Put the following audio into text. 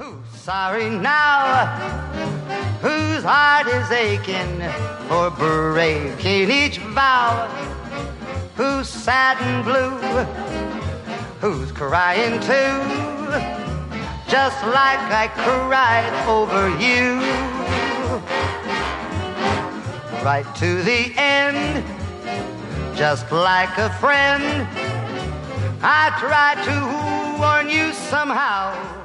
Who's sorry now? Whose heart is aching for breaking each vow? Who's sad and blue? Who's crying too? Just like I cried over you. Right to the end, just like a friend, I tried to warn you somehow.